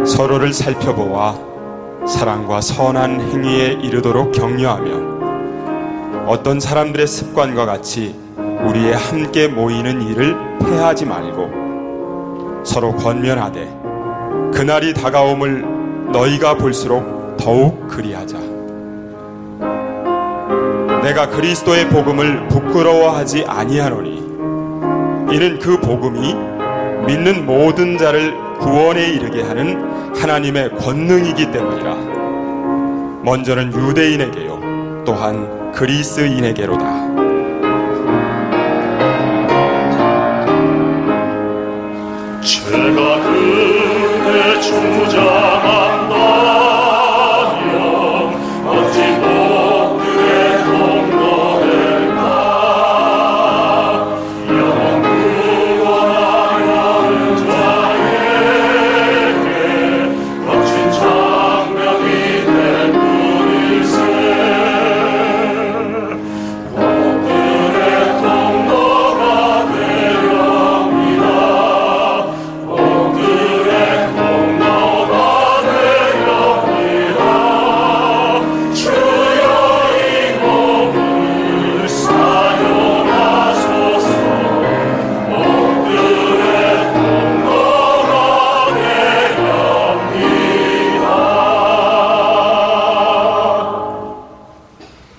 서로를 살펴보아 사랑과 선한 행위에 이르도록 격려하며 어떤 사람들의 습관과 같이 우리의 함께 모이는 일을 폐하지 말고 서로 권면하되 그날이 다가옴을 너희가 볼수록 더욱 그리하자. 내가 그리스도의 복음을 부끄러워하지 아니하노니 이는 그 복음이 믿는 모든 자를 구원에 이르게 하는 하나님의 권능이기 때문이라. 먼저는 유대인에게요 또한 그리스인에게로다.